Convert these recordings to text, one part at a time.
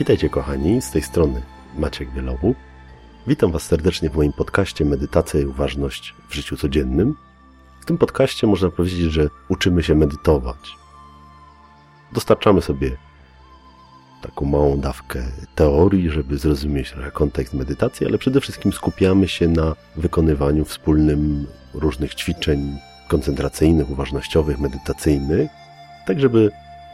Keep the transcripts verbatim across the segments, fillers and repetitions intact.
Witajcie kochani, z tej strony Maciek Wielowód. Witam Was serdecznie w moim podcaście Medytacja i uważność w życiu codziennym. W tym podcaście można powiedzieć, że uczymy się medytować. Dostarczamy sobie taką małą dawkę teorii, żeby zrozumieć trochę kontekst medytacji, ale przede wszystkim skupiamy się na wykonywaniu wspólnym różnych ćwiczeń koncentracyjnych, uważnościowych, medytacyjnych, tak żeby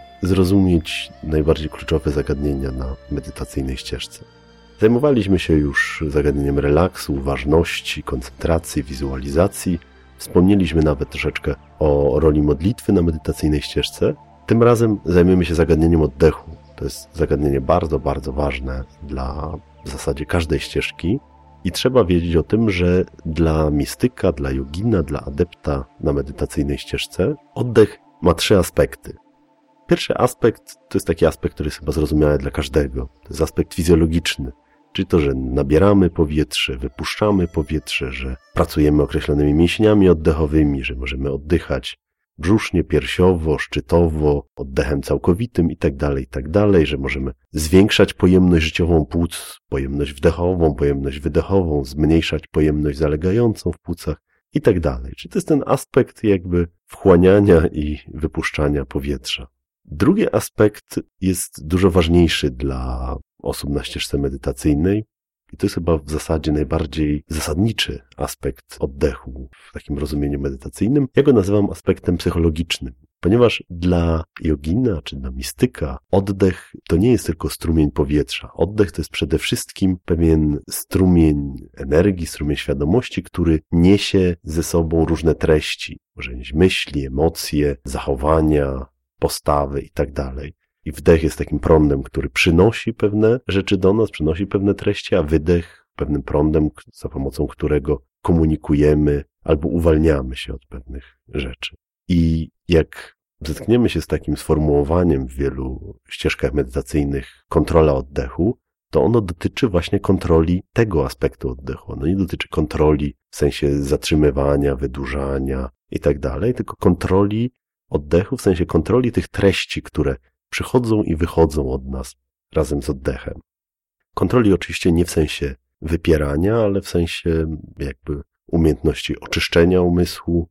zrozumieć najbardziej kluczowe zagadnienia na medytacyjnej ścieżce. Zajmowaliśmy się już zagadnieniem relaksu, uważności, koncentracji, wizualizacji. Wspomnieliśmy nawet troszeczkę o roli modlitwy na medytacyjnej ścieżce. Tym razem zajmiemy się zagadnieniem oddechu. To jest zagadnienie bardzo, bardzo ważne dla w zasadzie każdej ścieżki i trzeba wiedzieć o tym, że dla mistyka, dla jogina, dla adepta na medytacyjnej ścieżce oddech ma trzy aspekty. Pierwszy aspekt to jest taki aspekt, który jest chyba zrozumiały dla każdego. To jest aspekt fizjologiczny, czyli to, że nabieramy powietrze, wypuszczamy powietrze, że pracujemy określonymi mięśniami oddechowymi, że możemy oddychać brzusznie, piersiowo, szczytowo, oddechem całkowitym i tak dalej, i tak dalej, że możemy zwiększać pojemność życiową płuc, pojemność wdechową, pojemność wydechową, zmniejszać pojemność zalegającą w płucach i tak dalej. Czyli to jest ten aspekt jakby wchłaniania i wypuszczania powietrza. Drugi aspekt jest dużo ważniejszy dla osób na ścieżce medytacyjnej i to jest chyba w zasadzie najbardziej zasadniczy aspekt oddechu w takim rozumieniu medytacyjnym. Ja go nazywam aspektem psychologicznym, ponieważ dla jogina czy dla mistyka oddech to nie jest tylko strumień powietrza. Oddech to jest przede wszystkim pewien strumień energii, strumień świadomości, który niesie ze sobą różne treści. Może nieść myśli, emocje, zachowania, postawy i tak dalej. I wdech jest takim prądem, który przynosi pewne rzeczy do nas, przynosi pewne treści, a wydech pewnym prądem, za pomocą którego komunikujemy albo uwalniamy się od pewnych rzeczy. I jak zetkniemy się z takim sformułowaniem w wielu ścieżkach medytacyjnych kontrola oddechu, to ono dotyczy właśnie kontroli tego aspektu oddechu. Ono nie dotyczy kontroli w sensie zatrzymywania, wydłużania i tak dalej, tylko kontroli oddechu, w sensie kontroli tych treści, które przychodzą i wychodzą od nas razem z oddechem. Kontroli oczywiście nie w sensie wypierania, ale w sensie jakby umiejętności oczyszczenia umysłu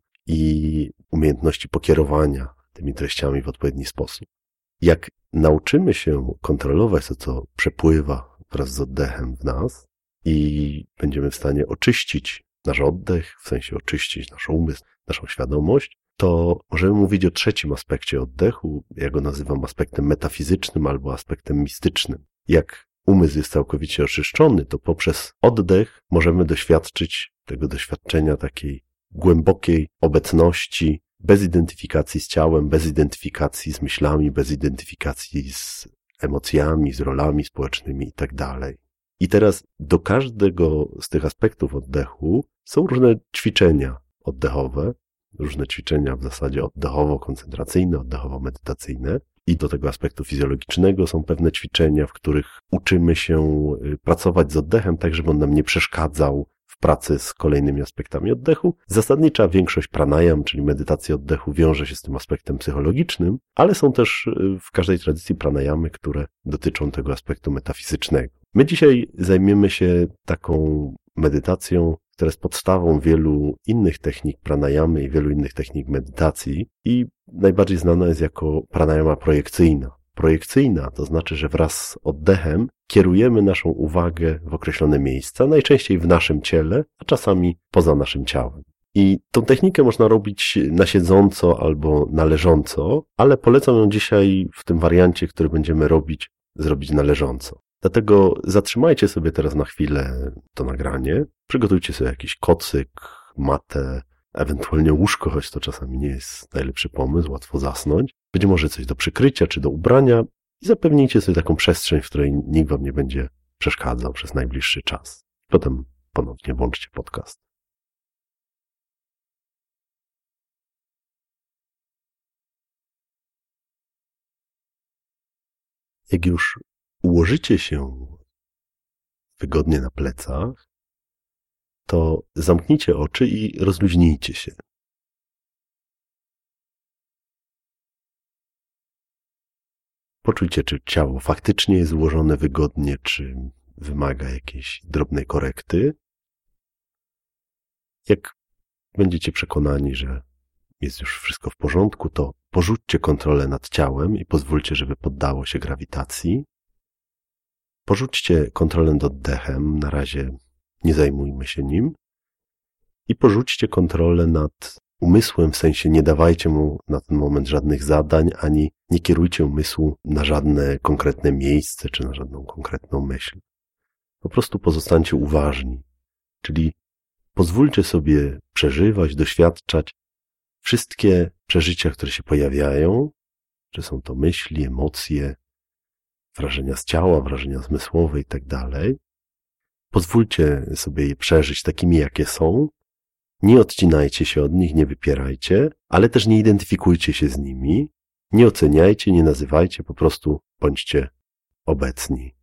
i umiejętności pokierowania tymi treściami w odpowiedni sposób. Jak nauczymy się kontrolować to, co przepływa wraz z oddechem w nas i będziemy w stanie oczyścić nasz oddech, w sensie oczyścić nasz umysł, naszą świadomość, to możemy mówić o trzecim aspekcie oddechu, ja go nazywam aspektem metafizycznym albo aspektem mistycznym. Jak umysł jest całkowicie oczyszczony, to poprzez oddech możemy doświadczyć tego doświadczenia takiej głębokiej obecności, bez identyfikacji z ciałem, bez identyfikacji z myślami, bez identyfikacji z emocjami, z rolami społecznymi i tak dalej. I teraz do każdego z tych aspektów oddechu są różne ćwiczenia oddechowe, różne ćwiczenia w zasadzie oddechowo-koncentracyjne, oddechowo-medytacyjne i do tego aspektu fizjologicznego są pewne ćwiczenia, w których uczymy się pracować z oddechem tak, żeby on nam nie przeszkadzał w pracy z kolejnymi aspektami oddechu. Zasadnicza większość pranayam, czyli medytacji oddechu, wiąże się z tym aspektem psychologicznym, ale są też w każdej tradycji pranayamy, które dotyczą tego aspektu metafizycznego. My dzisiaj zajmiemy się taką medytacją, która jest podstawą wielu innych technik pranayamy i wielu innych technik medytacji i najbardziej znana jest jako pranayama projekcyjna. Projekcyjna to znaczy, że wraz z oddechem kierujemy naszą uwagę w określone miejsca, najczęściej w naszym ciele, a czasami poza naszym ciałem. I tą technikę można robić na siedząco albo na leżąco, ale polecam ją dzisiaj w tym wariancie, który będziemy robić, zrobić na leżąco. Dlatego zatrzymajcie sobie teraz na chwilę to nagranie, przygotujcie sobie jakiś kocyk, matę, ewentualnie łóżko, choć to czasami nie jest najlepszy pomysł, łatwo zasnąć. Być może coś do przykrycia czy do ubrania i zapewnijcie sobie taką przestrzeń, w której nikt wam nie będzie przeszkadzał przez najbliższy czas. Potem ponownie włączcie podcast. Jak już ułożycie się wygodnie na plecach, to zamknijcie oczy i rozluźnijcie się. Poczujcie, czy ciało faktycznie jest ułożone wygodnie, czy wymaga jakiejś drobnej korekty. Jak będziecie przekonani, że jest już wszystko w porządku, to porzućcie kontrolę nad ciałem i pozwólcie, żeby poddało się grawitacji. Porzućcie kontrolę nad oddechem, na razie nie zajmujmy się nim. I porzućcie kontrolę nad umysłem, w sensie nie dawajcie mu na ten moment żadnych zadań, ani nie kierujcie umysłu na żadne konkretne miejsce, czy na żadną konkretną myśl. Po prostu pozostańcie uważni, czyli pozwólcie sobie przeżywać, doświadczać wszystkie przeżycia, które się pojawiają, czy są to myśli, emocje, wrażenia z ciała, wrażenia zmysłowe i tak dalej. Pozwólcie sobie je przeżyć takimi, jakie są. Nie odcinajcie się od nich, nie wypierajcie, ale też nie identyfikujcie się z nimi. Nie oceniajcie, nie nazywajcie, po prostu bądźcie obecni.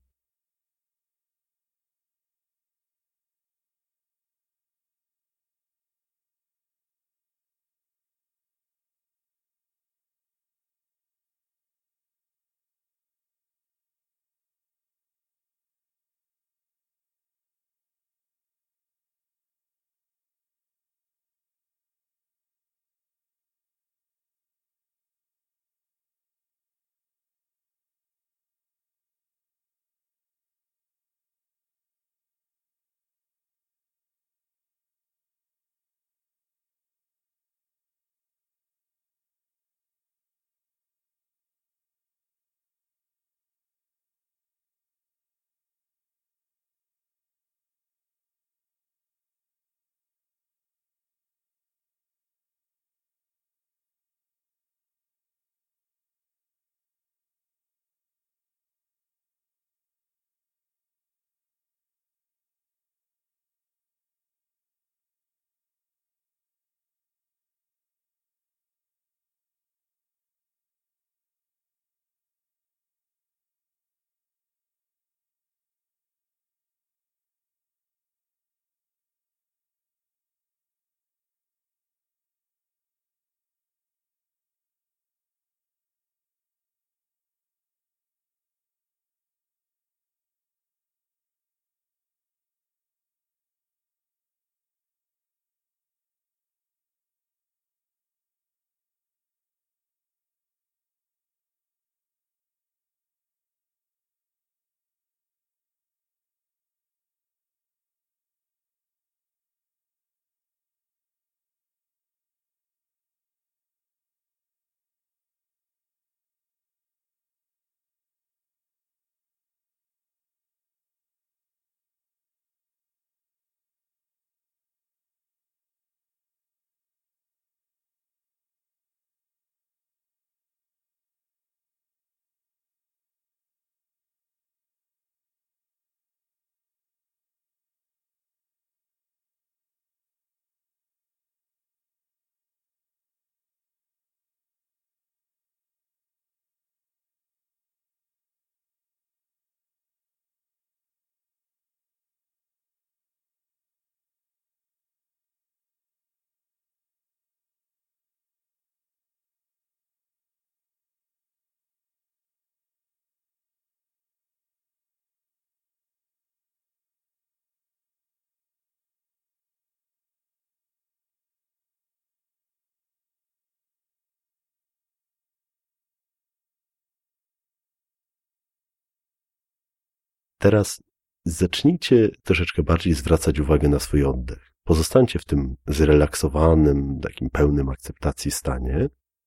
Teraz zacznijcie troszeczkę bardziej zwracać uwagę na swój oddech. Pozostańcie w tym zrelaksowanym, takim pełnym akceptacji stanie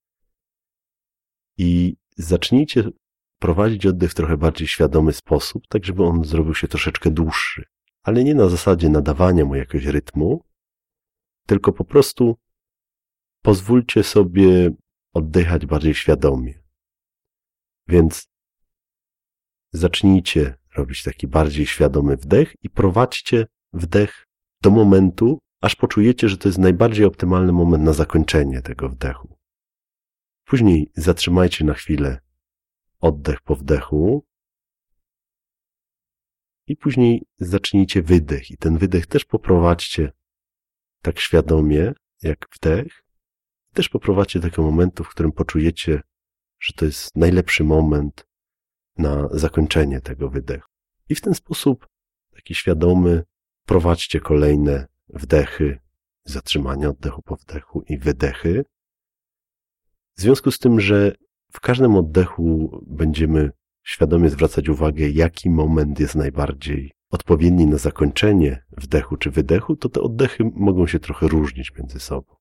i zacznijcie prowadzić oddech w trochę bardziej świadomy sposób, tak żeby on zrobił się troszeczkę dłuższy, ale nie na zasadzie nadawania mu jakiegoś rytmu, tylko po prostu pozwólcie sobie oddychać bardziej świadomie. Więc zacznijcie robić taki bardziej świadomy wdech i prowadźcie wdech do momentu, aż poczujecie, że to jest najbardziej optymalny moment na zakończenie tego wdechu. Później zatrzymajcie na chwilę oddech po wdechu i później zacznijcie wydech i ten wydech też poprowadźcie tak świadomie jak wdech. Też poprowadźcie do takiego momentu, w którym poczujecie, że to jest najlepszy moment, na zakończenie tego wydechu. I w ten sposób, taki świadomy, prowadźcie kolejne wdechy, zatrzymania oddechu po wdechu i wydechy. W związku z tym, że w każdym oddechu będziemy świadomie zwracać uwagę, jaki moment jest najbardziej odpowiedni na zakończenie wdechu czy wydechu, to te oddechy mogą się trochę różnić między sobą.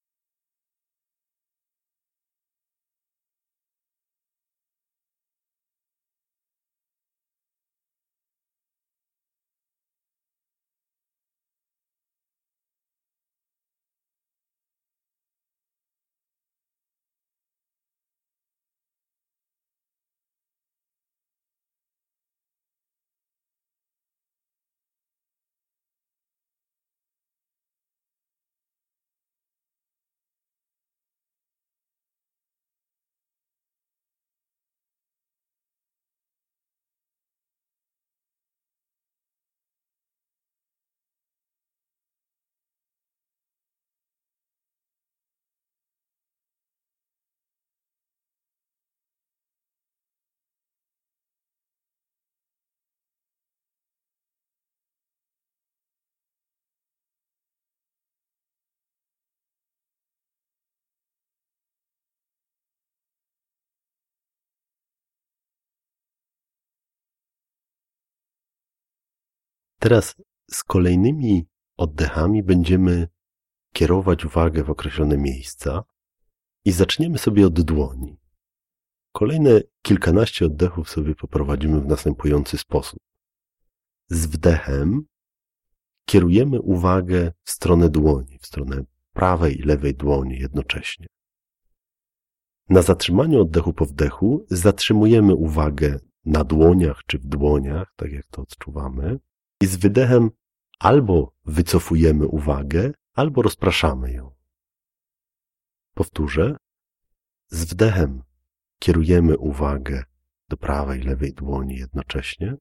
Teraz z kolejnymi oddechami będziemy kierować uwagę w określone miejsca i zaczniemy sobie od dłoni. Kolejne kilkanaście oddechów sobie poprowadzimy w następujący sposób. Z wdechem kierujemy uwagę w stronę dłoni, w stronę prawej i lewej dłoni jednocześnie. Na zatrzymaniu oddechu po wdechu zatrzymujemy uwagę na dłoniach czy w dłoniach, tak jak to odczuwamy, i z wydechem albo wycofujemy uwagę, albo rozpraszamy ją. Powtórzę. Z wdechem kierujemy uwagę do prawej i lewej dłoni jednocześnie.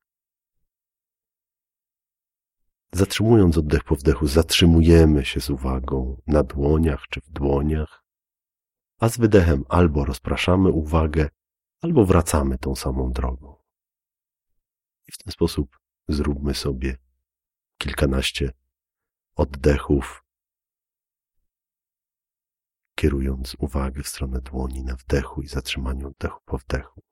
Zatrzymując oddech po wdechu, zatrzymujemy się z uwagą na dłoniach czy w dłoniach, a z wydechem albo rozpraszamy uwagę, albo wracamy tą samą drogą. I w ten sposób zróbmy sobie kilkanaście oddechów, kierując uwagę w stronę dłoni na wdechu i zatrzymaniu oddechu po wdechu.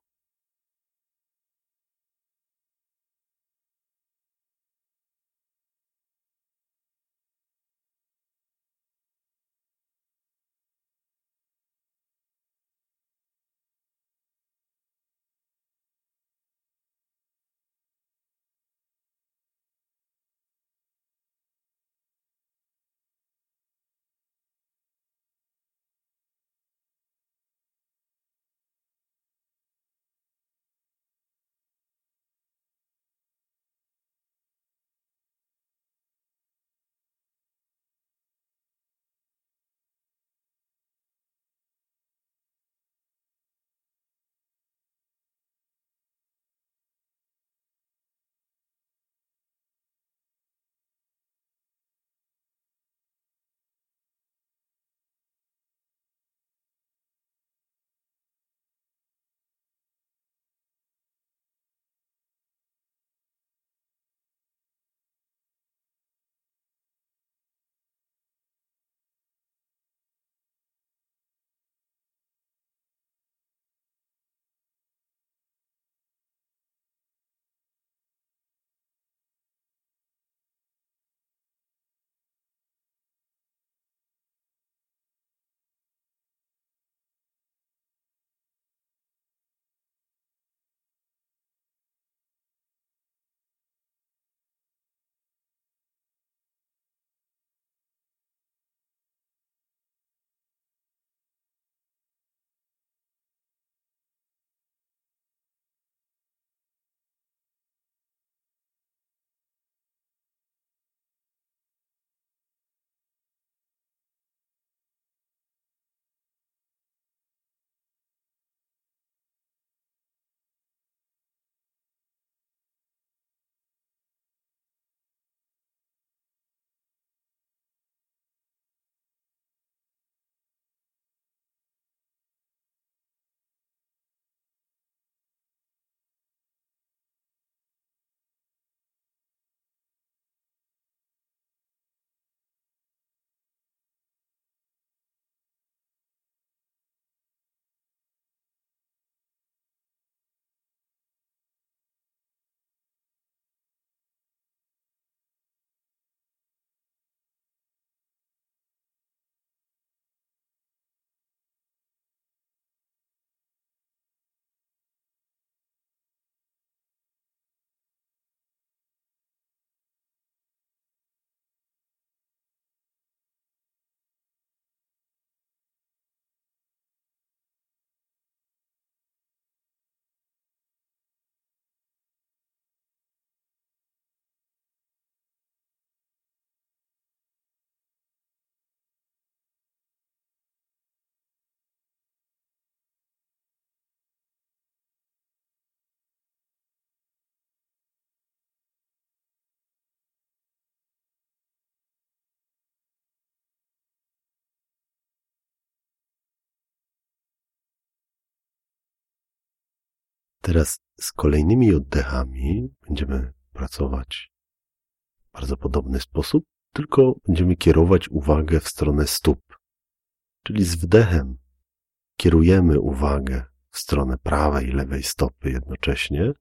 Teraz z kolejnymi oddechami będziemy pracować w bardzo podobny sposób, tylko będziemy kierować uwagę w stronę stóp. Czyli z wdechem kierujemy uwagę w stronę prawej i lewej stopy jednocześnie.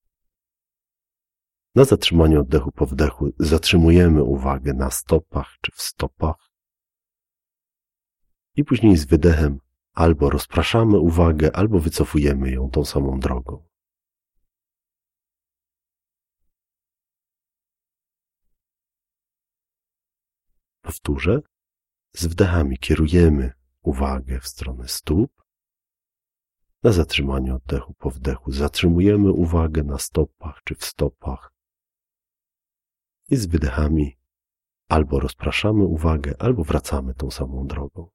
Na zatrzymaniu oddechu po wdechu zatrzymujemy uwagę na stopach czy w stopach. I później z wydechem albo rozpraszamy uwagę, albo wycofujemy ją tą samą drogą. Powtórzę. Z wdechami kierujemy uwagę w stronę stóp. Na zatrzymaniu oddechu po wdechu zatrzymujemy uwagę na stopach czy w stopach. I z wydechami albo rozpraszamy uwagę, albo wracamy tą samą drogą.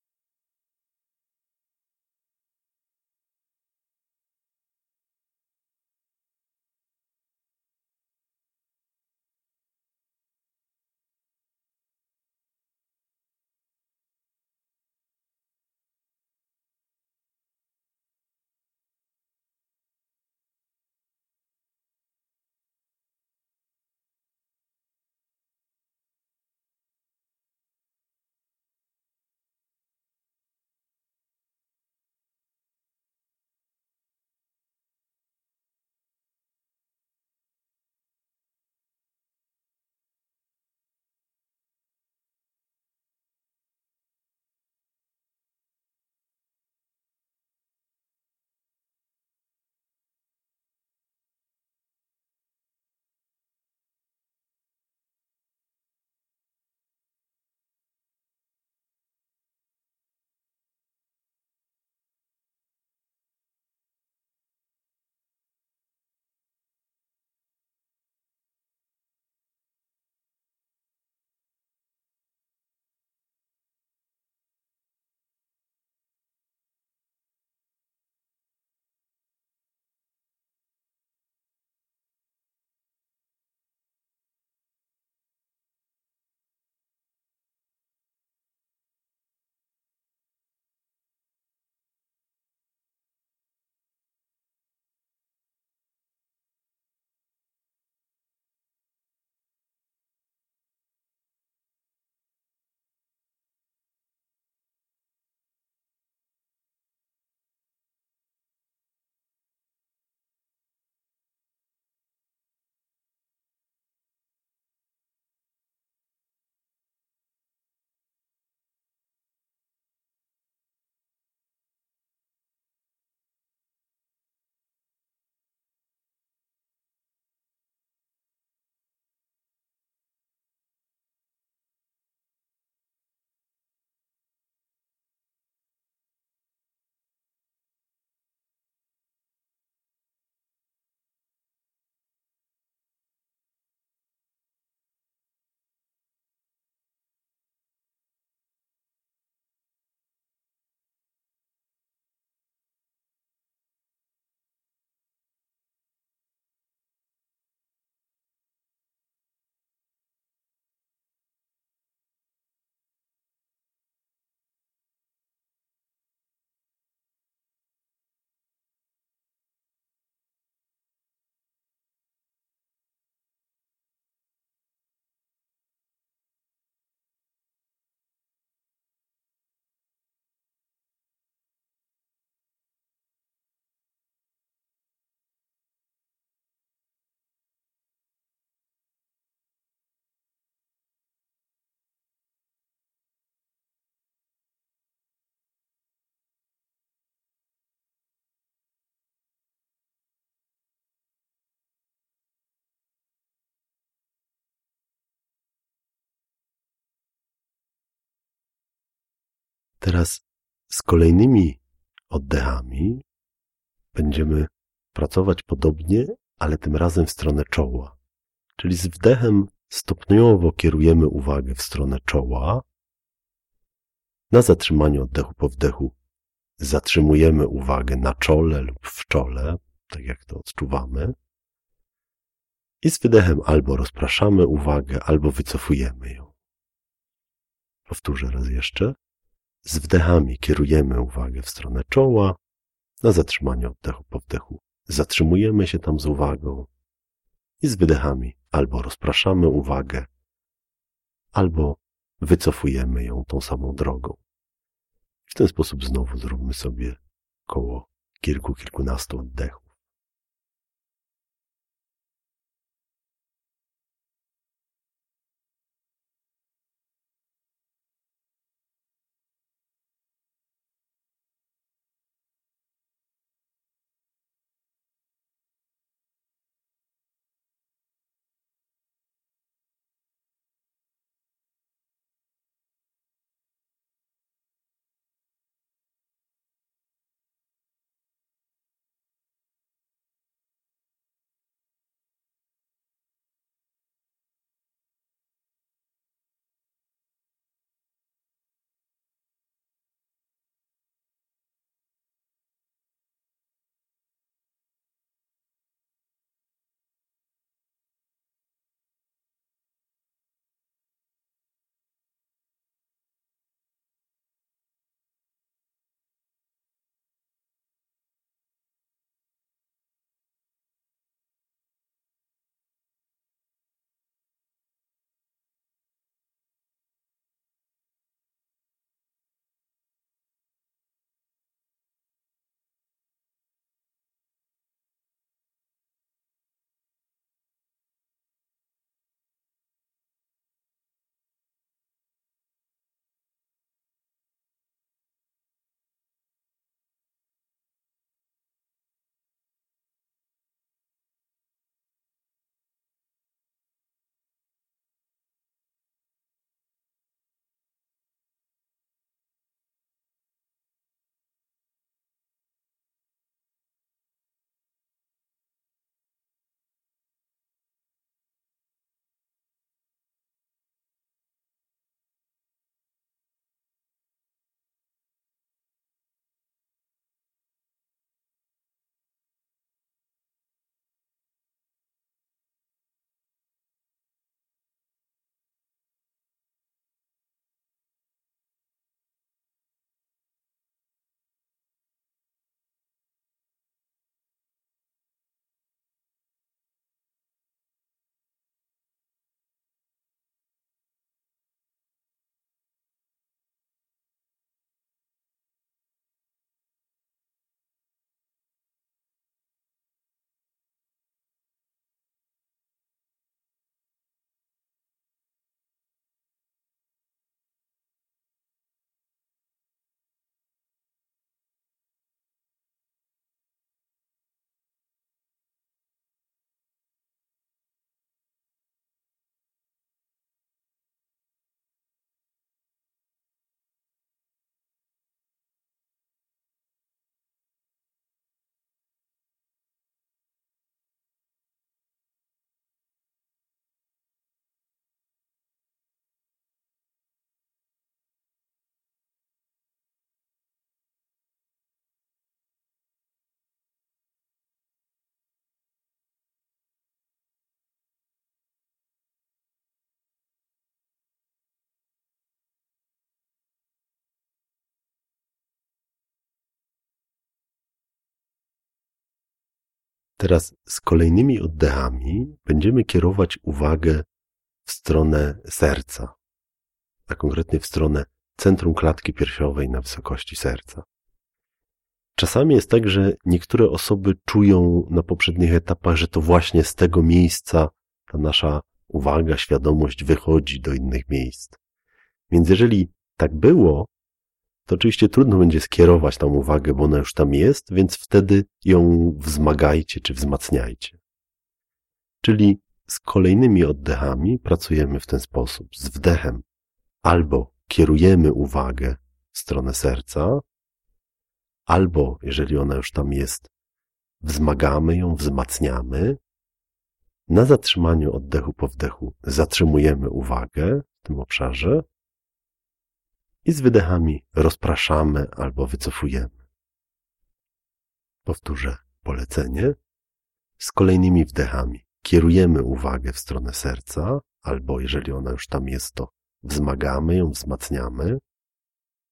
Teraz z kolejnymi oddechami będziemy pracować podobnie, ale tym razem w stronę czoła. Czyli z wdechem stopniowo kierujemy uwagę w stronę czoła. Na zatrzymaniu oddechu po wdechu zatrzymujemy uwagę na czole lub w czole, tak jak to odczuwamy. I z wydechem albo rozpraszamy uwagę, albo wycofujemy ją. Powtórzę raz jeszcze. Z wdechami kierujemy uwagę w stronę czoła. Na zatrzymaniu oddechu po wdechu zatrzymujemy się tam z uwagą i z wydechami albo rozpraszamy uwagę, albo wycofujemy ją tą samą drogą. W ten sposób znowu zróbmy sobie koło kilku, kilkunastu oddechów. Teraz z kolejnymi oddechami będziemy kierować uwagę w stronę serca, a konkretnie w stronę centrum klatki piersiowej na wysokości serca. Czasami jest tak, że niektóre osoby czują na poprzednich etapach, że to właśnie z tego miejsca ta nasza uwaga, świadomość wychodzi do innych miejsc. Więc jeżeli tak było, to oczywiście trudno będzie skierować tam uwagę, bo ona już tam jest, więc wtedy ją wzmagajcie czy wzmacniajcie. Czyli z kolejnymi oddechami pracujemy w ten sposób. Z wdechem albo kierujemy uwagę w stronę serca, albo, jeżeli ona już tam jest, wzmagamy ją, wzmacniamy. Na zatrzymaniu oddechu po wdechu zatrzymujemy uwagę w tym obszarze i z wydechami rozpraszamy albo wycofujemy. Powtórzę polecenie. Z kolejnymi wdechami kierujemy uwagę w stronę serca, albo jeżeli ona już tam jest, to wzmagamy ją, wzmacniamy.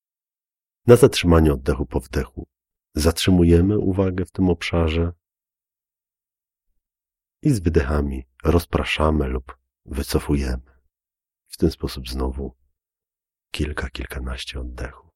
Na zatrzymaniu oddechu po wdechu zatrzymujemy uwagę w tym obszarze i z wydechami rozpraszamy lub wycofujemy. W ten sposób znowu kilka, kilkanaście oddechów.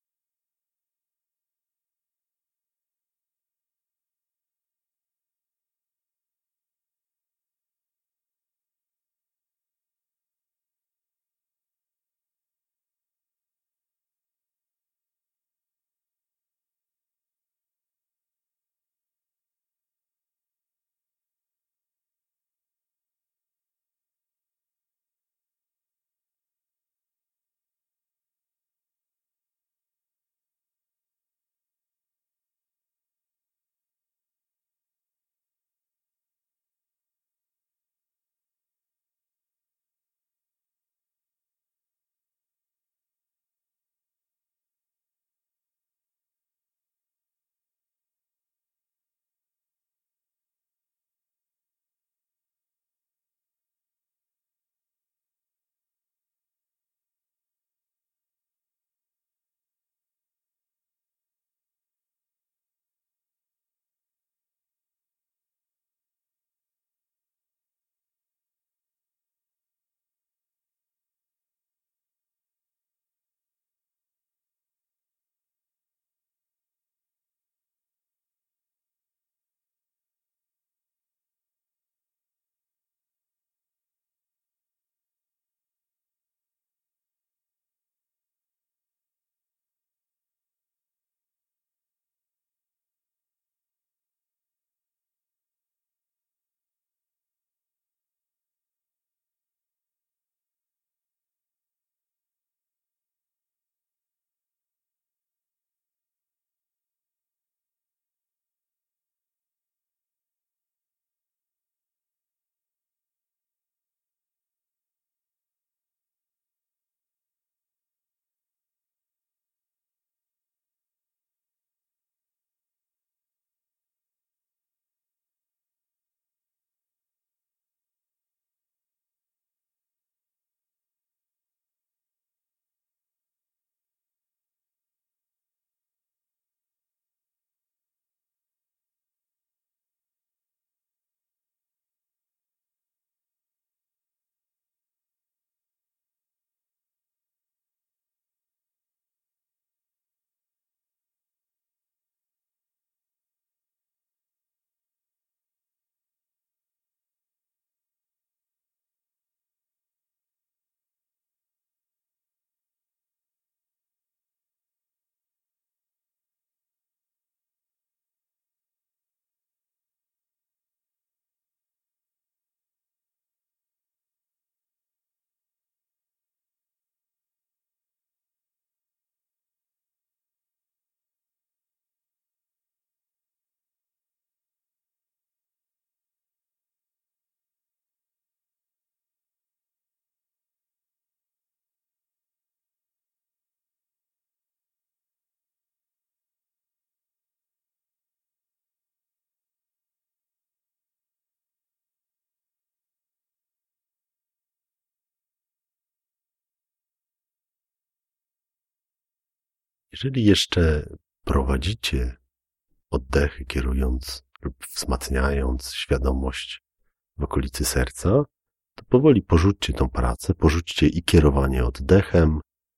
Jeżeli jeszcze prowadzicie oddechy, kierując lub wzmacniając świadomość w okolicy serca, to powoli porzućcie tą pracę, porzućcie i kierowanie oddechem,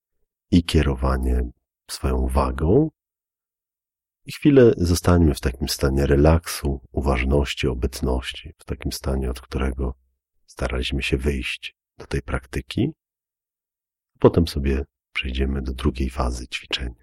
i kierowanie swoją uwagą i chwilę zostańmy w takim stanie relaksu, uważności, obecności, w takim stanie, od którego staraliśmy się wyjść do tej praktyki. Potem sobie przejdziemy do drugiej fazy ćwiczenia.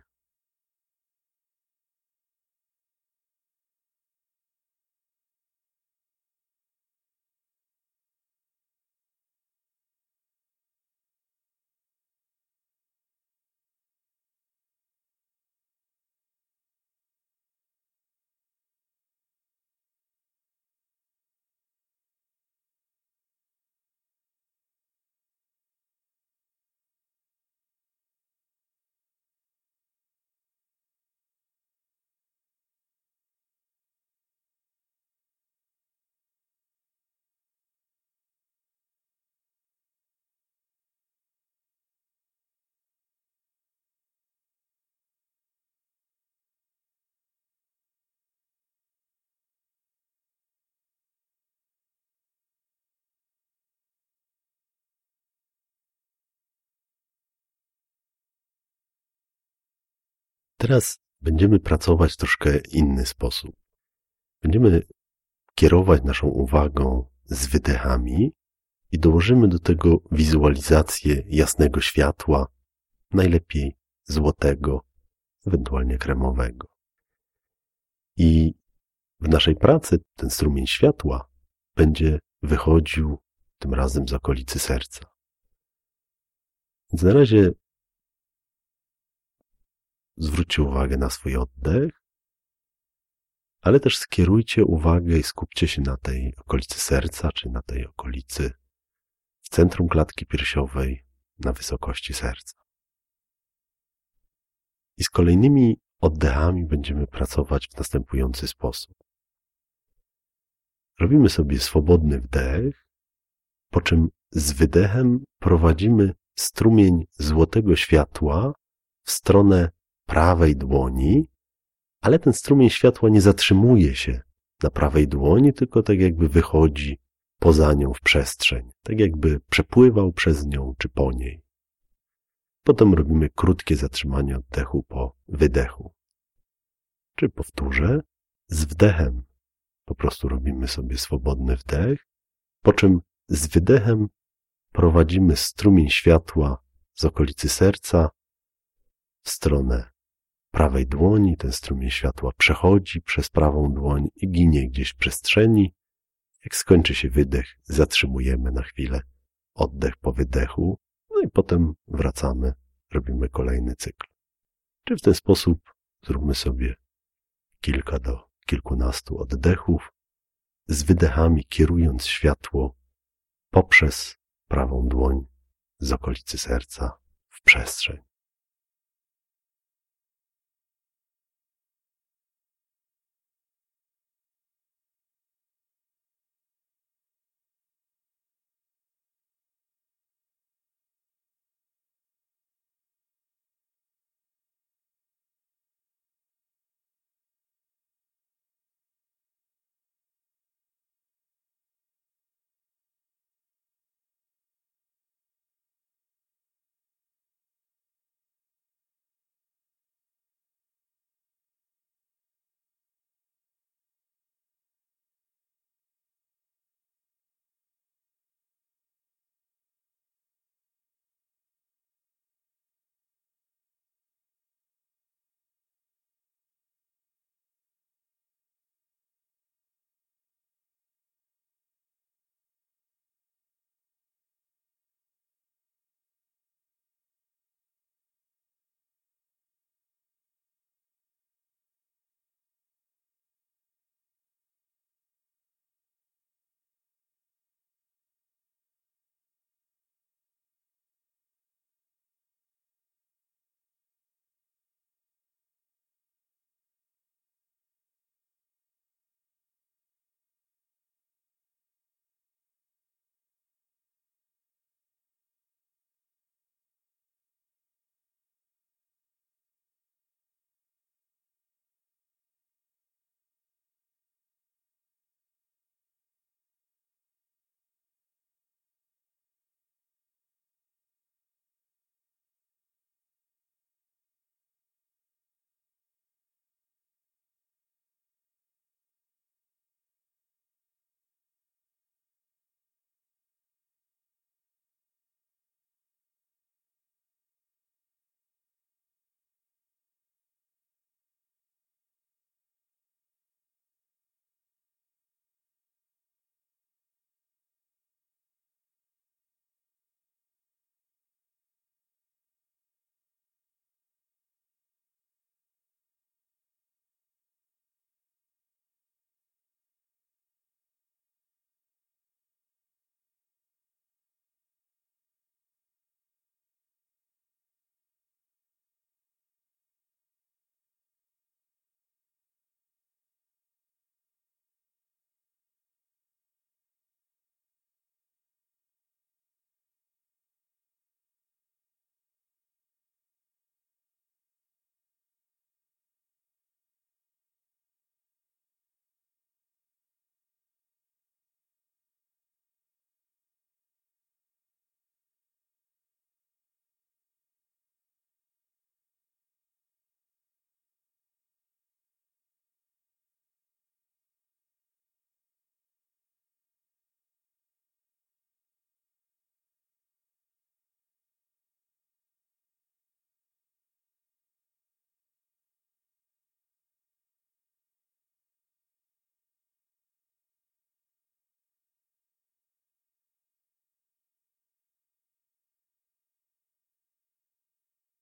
Teraz będziemy pracować w troszkę inny sposób. Będziemy kierować naszą uwagę z wydechami i dołożymy do tego wizualizację jasnego światła, najlepiej złotego, ewentualnie kremowego. I w naszej pracy ten strumień światła będzie wychodził tym razem z okolicy serca. Więc na razie zwróćcie uwagę na swój oddech, ale też skierujcie uwagę i skupcie się na tej okolicy serca, czy na tej okolicy w centrum klatki piersiowej, na wysokości serca. I z kolejnymi oddechami będziemy pracować w następujący sposób. Robimy sobie swobodny wdech, po czym z wydechem prowadzimy strumień złotego światła w stronę prawej dłoni, ale ten strumień światła nie zatrzymuje się na prawej dłoni, tylko tak jakby wychodzi poza nią w przestrzeń, tak jakby przepływał przez nią czy po niej. Potem robimy krótkie zatrzymanie oddechu po wydechu. Czy powtórzę, z wdechem po prostu robimy sobie swobodny wdech, po czym z wydechem prowadzimy strumień światła z okolicy serca w stronę prawej dłoni. Ten strumień światła przechodzi przez prawą dłoń i ginie gdzieś w przestrzeni. Jak skończy się wydech, zatrzymujemy na chwilę oddech po wydechu, no i potem wracamy, robimy kolejny cykl. Czy w ten sposób zróbmy sobie kilka do kilkunastu oddechów, z wydechami kierując światło poprzez prawą dłoń z okolicy serca w przestrzeń.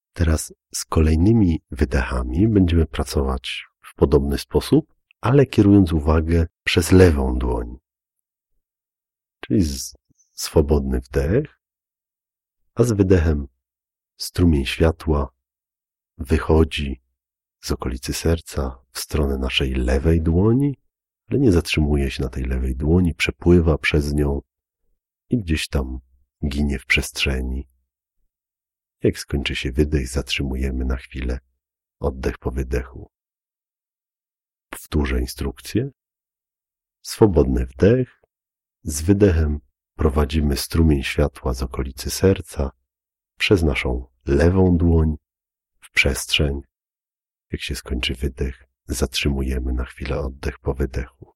Teraz z kolejnymi wydechami będziemy pracować w podobny sposób, ale kierując uwagę przez lewą dłoń. Czyli z, swobodny wdech, a z wydechem strumień światła wychodzi z okolicy serca w stronę naszej lewej dłoni, ale nie zatrzymuje się na tej lewej dłoni, przepływa przez nią i gdzieś tam ginie w przestrzeni. Jak skończy się wydech, zatrzymujemy na chwilę oddech po wydechu. Powtórzę instrukcję. Swobodny wdech. Z wydechem prowadzimy strumień światła z okolicy serca przez naszą lewą dłoń w przestrzeń. Jak się skończy wydech, zatrzymujemy na chwilę oddech po wydechu.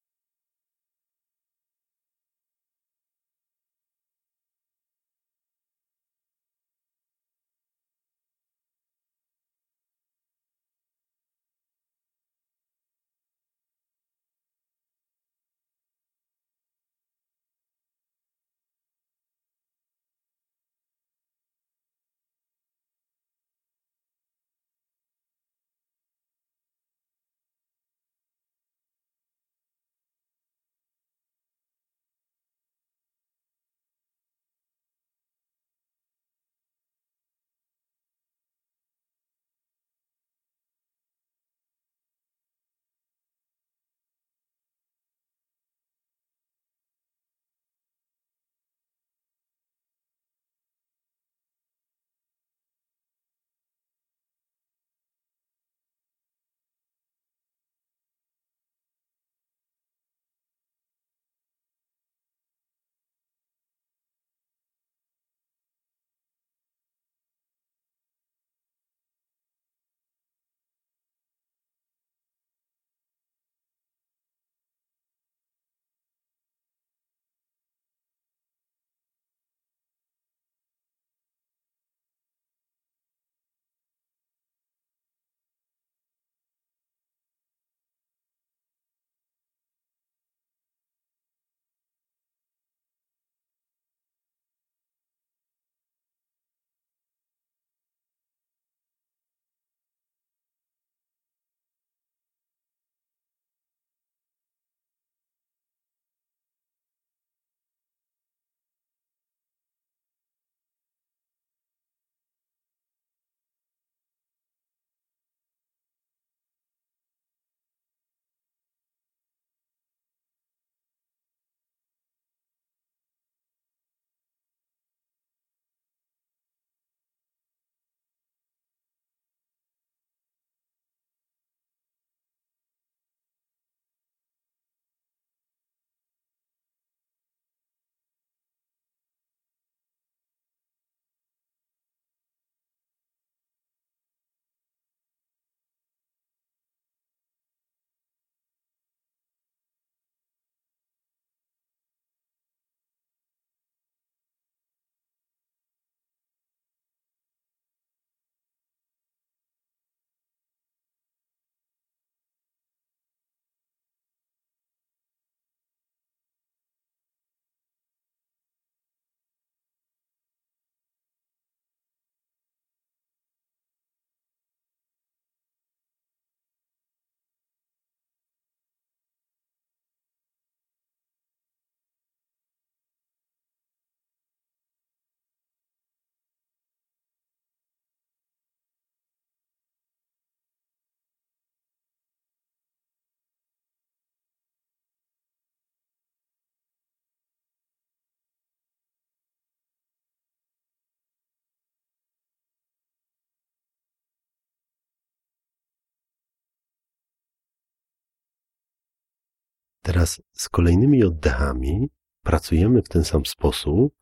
Teraz z kolejnymi oddechami pracujemy w ten sam sposób,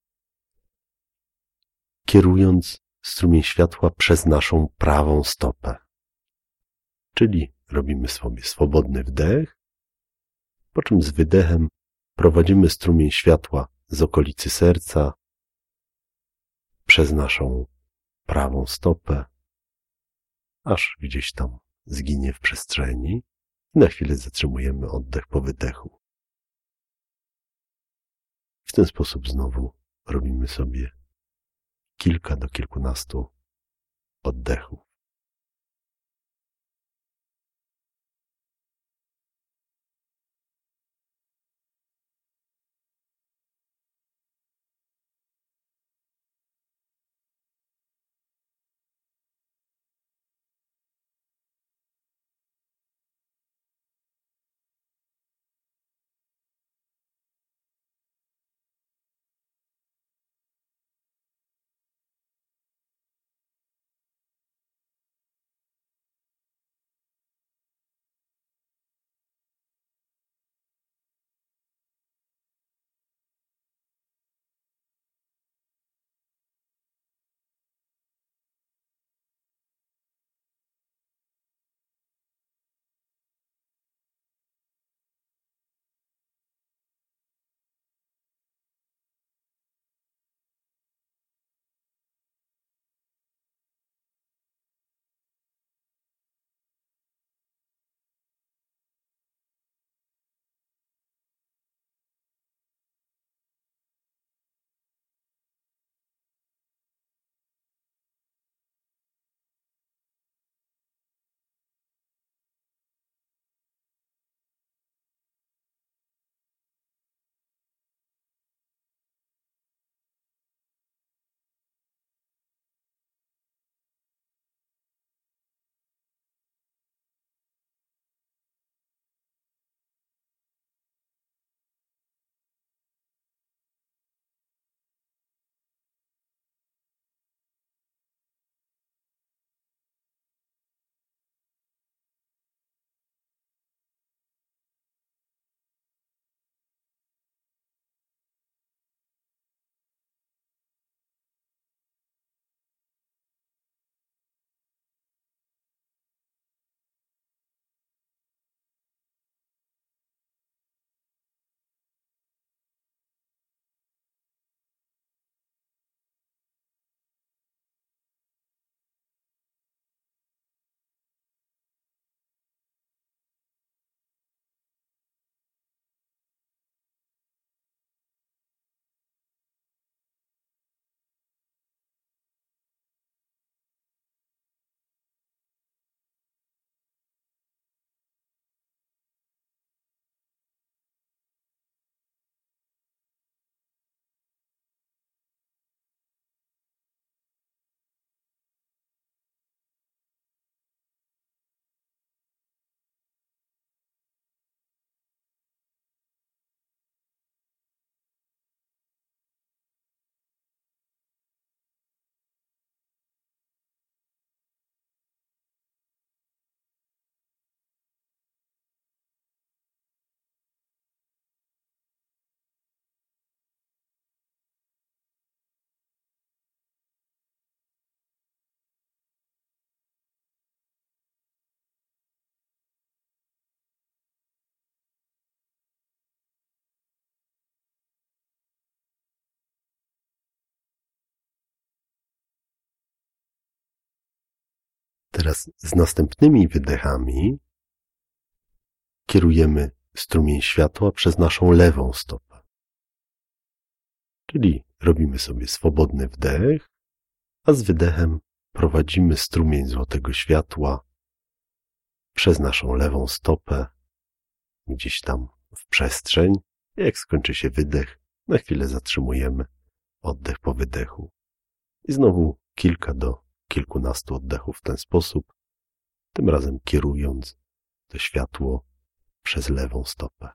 kierując strumień światła przez naszą prawą stopę. Czyli robimy sobie swobodny wdech, po czym z wydechem prowadzimy strumień światła z okolicy serca przez naszą prawą stopę, aż gdzieś tam zginie w przestrzeni i na chwilę zatrzymujemy oddech po wydechu. W ten sposób znowu robimy sobie kilka do kilkunastu oddechów. Teraz z następnymi wydechami kierujemy strumień światła przez naszą lewą stopę. Czyli robimy sobie swobodny wdech, a z wydechem prowadzimy strumień złotego światła przez naszą lewą stopę, gdzieś tam w przestrzeń. Jak skończy się wydech, na chwilę zatrzymujemy oddech po wydechu. I znowu kilka do kilkunastu oddechów w ten sposób, tym razem kierując to światło przez lewą stopę.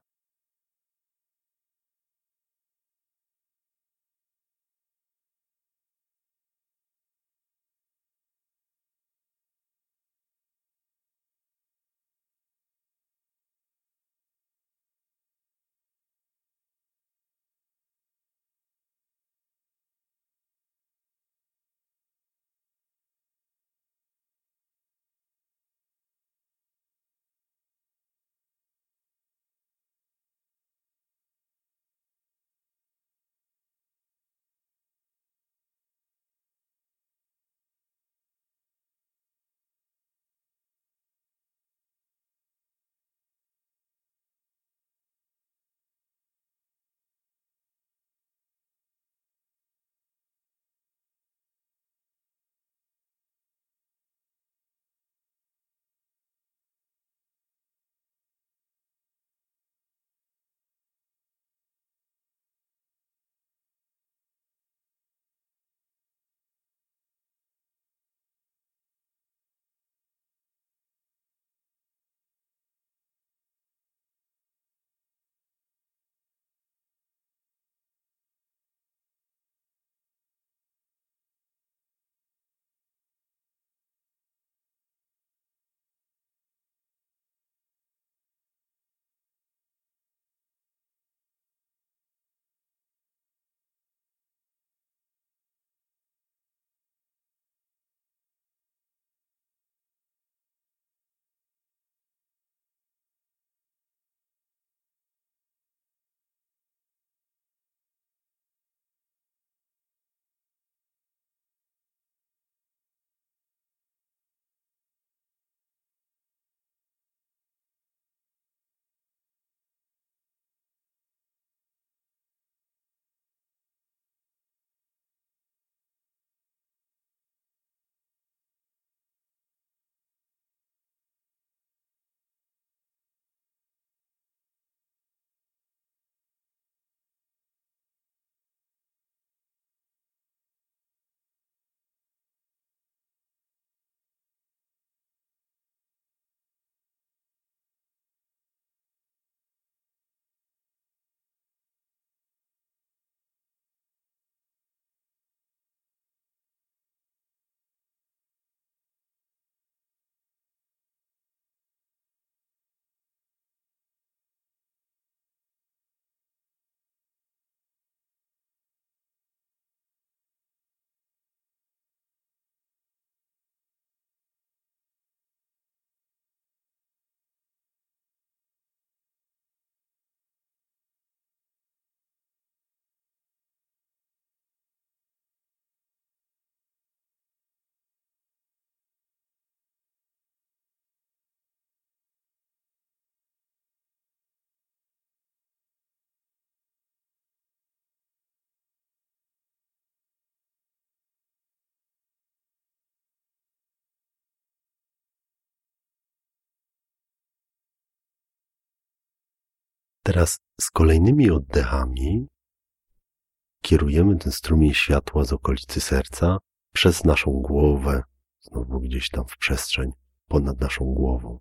Teraz z kolejnymi oddechami kierujemy ten strumień światła z okolicy serca przez naszą głowę, znowu gdzieś tam w przestrzeń ponad naszą głową.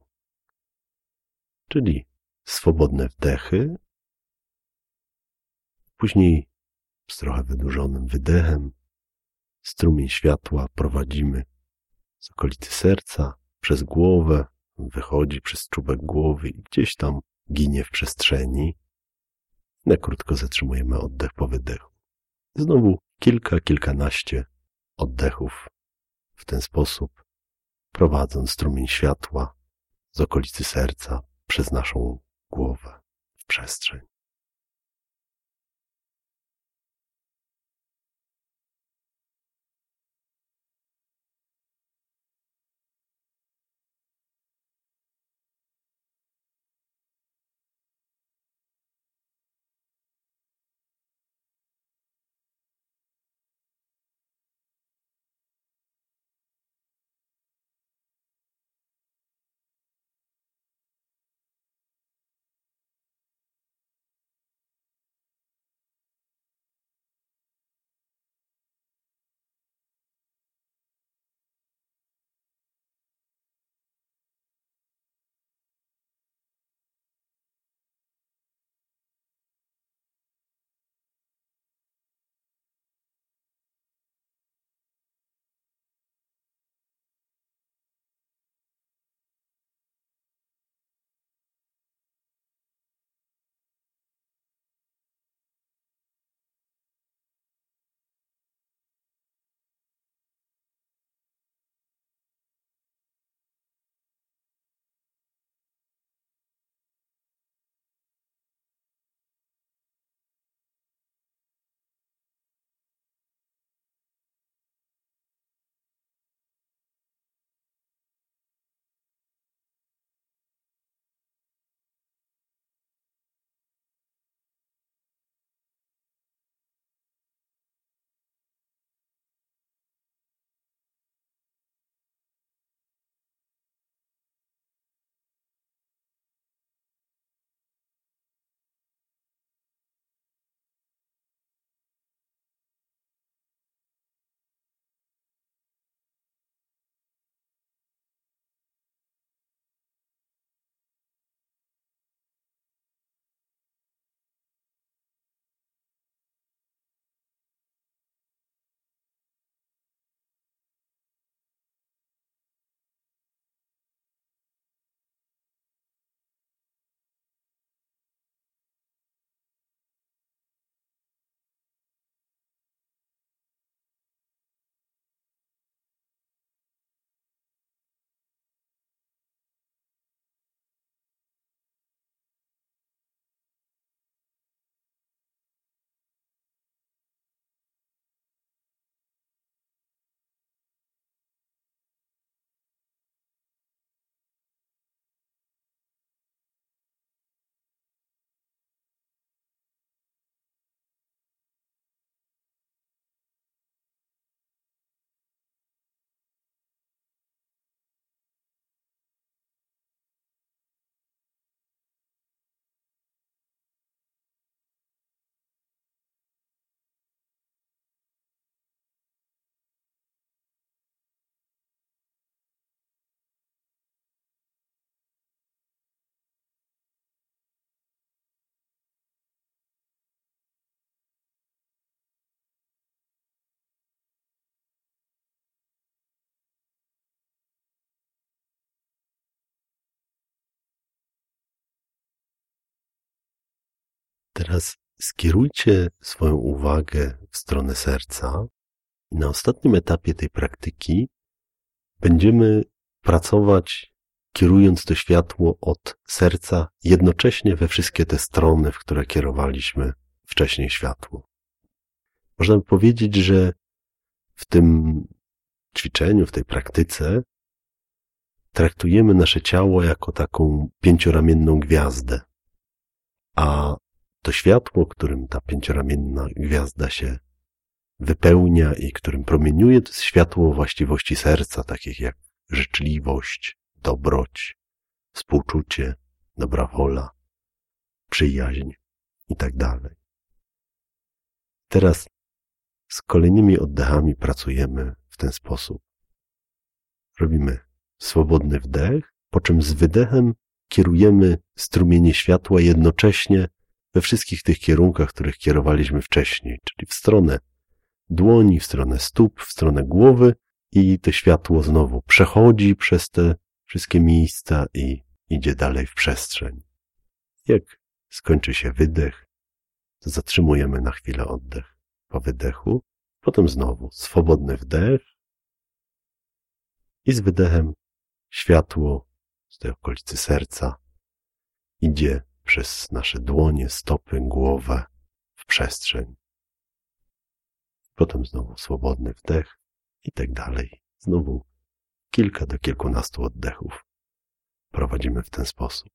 Czyli swobodne wdechy, później z trochę wydłużonym wydechem strumień światła prowadzimy z okolicy serca przez głowę, wychodzi przez czubek głowy i gdzieś tam ginie w przestrzeni. Na krótko zatrzymujemy oddech po wydechu. Znowu kilka, kilkanaście oddechów w ten sposób, prowadząc strumień światła z okolicy serca przez naszą głowę w przestrzeń. Teraz skierujcie swoją uwagę w stronę serca i na ostatnim etapie tej praktyki będziemy pracować, kierując to światło od serca jednocześnie we wszystkie te strony, w które kierowaliśmy wcześniej światło. Można by powiedzieć, że w tym ćwiczeniu, w tej praktyce traktujemy nasze ciało jako taką pięcioramienną gwiazdę, a to światło, którym ta pięcioramienna gwiazda się wypełnia i którym promieniuje, to jest światło właściwości serca, takich jak życzliwość, dobroć, współczucie, dobra wola, przyjaźń i tak dalej. Teraz z kolejnymi oddechami pracujemy w ten sposób. Robimy swobodny wdech, po czym z wydechem kierujemy strumienie światła jednocześnie we wszystkich tych kierunkach, których kierowaliśmy wcześniej, czyli w stronę dłoni, w stronę stóp, w stronę głowy i to światło znowu przechodzi przez te wszystkie miejsca i idzie dalej w przestrzeń. Jak skończy się wydech, to zatrzymujemy na chwilę oddech po wydechu, potem znowu swobodny wdech i z wydechem światło z tej okolicy serca idzie przez nasze dłonie, stopy, głowę w przestrzeń. Potem znowu swobodny wdech i tak dalej. Znowu kilka do kilkunastu oddechów prowadzimy w ten sposób.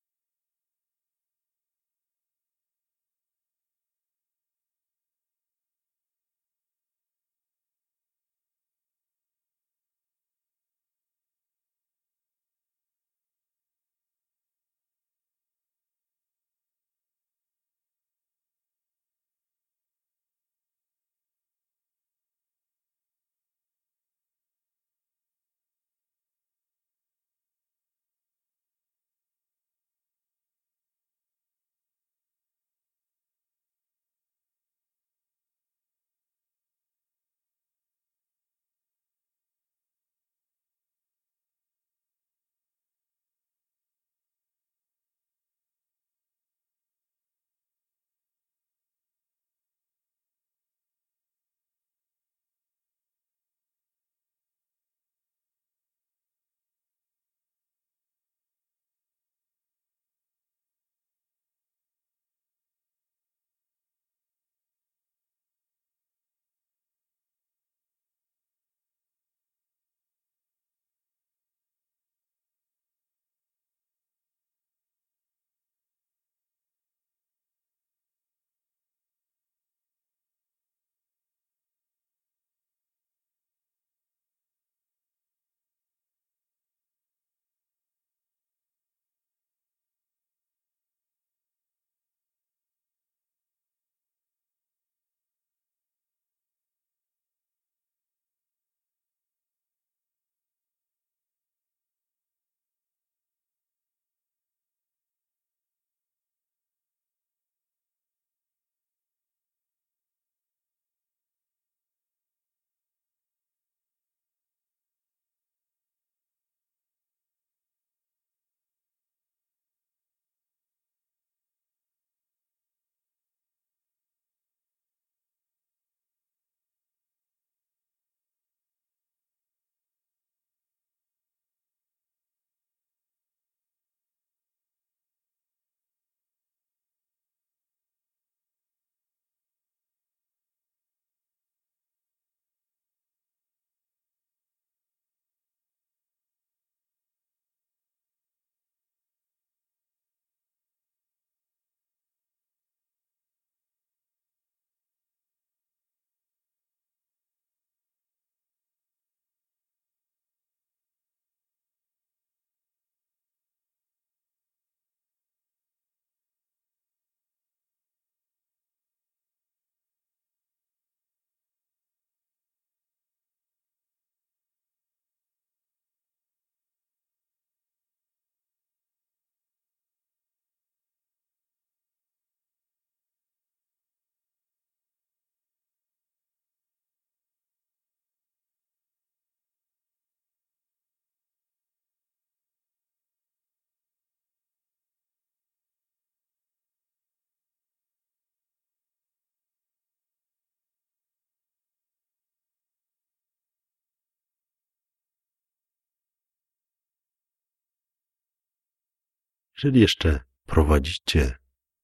Jeżeli jeszcze prowadzicie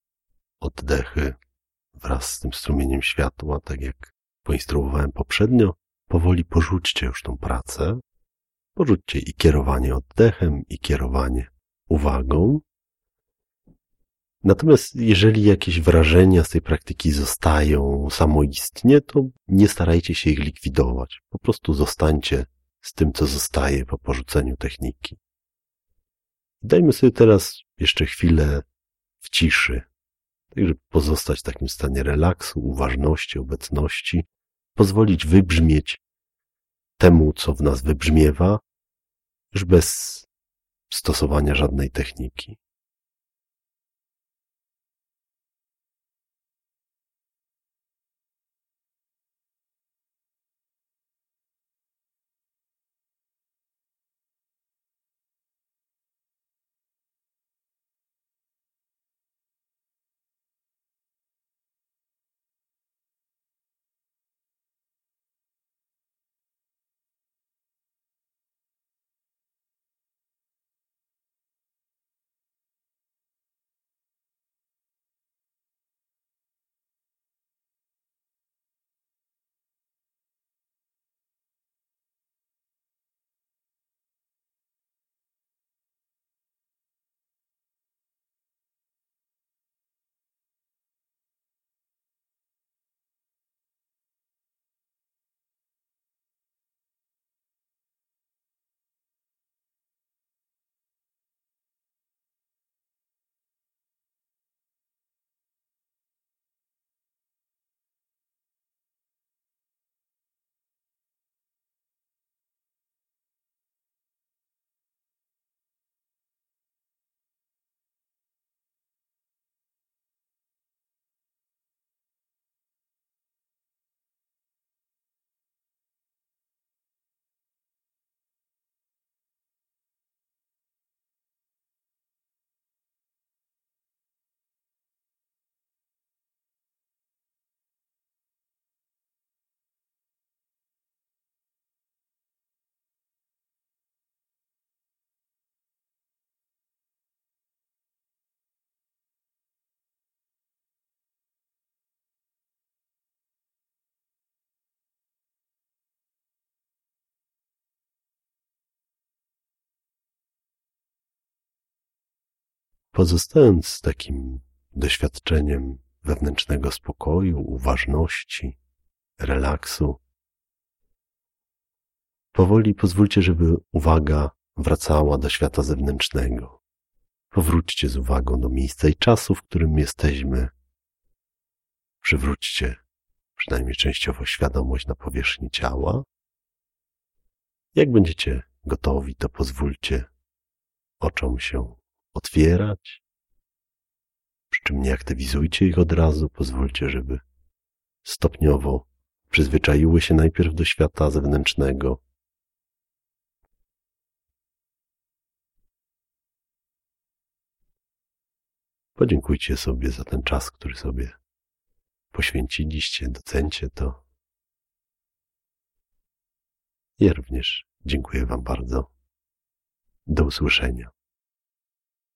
oddechy wraz z tym strumieniem światła, tak jak poinstruowałem poprzednio, powoli porzućcie już tą pracę. Porzućcie i kierowanie oddechem, i kierowanie uwagą. Natomiast jeżeli jakieś wrażenia z tej praktyki zostają samoistnie, to nie starajcie się ich likwidować. Po prostu zostańcie z tym, co zostaje po porzuceniu techniki. Dajmy sobie teraz jeszcze chwilę w ciszy. Tak, żeby pozostać w takim stanie relaksu, uważności, obecności, pozwolić wybrzmieć temu, co w nas wybrzmiewa, już bez stosowania żadnej techniki. Pozostając z takim doświadczeniem wewnętrznego spokoju, uważności, relaksu, powoli pozwólcie, żeby uwaga wracała do świata zewnętrznego. Powróćcie z uwagą do miejsca i czasu, w którym jesteśmy. Przywróćcie przynajmniej częściowo świadomość na powierzchni ciała. Jak będziecie gotowi, to pozwólcie oczom się otwierać, przy czym nie aktywizujcie ich od razu, pozwólcie, żeby stopniowo przyzwyczaiły się najpierw do świata zewnętrznego. Podziękujcie sobie za ten czas, który sobie poświęciliście, docencie to. Ja również dziękuję Wam bardzo. Do usłyszenia.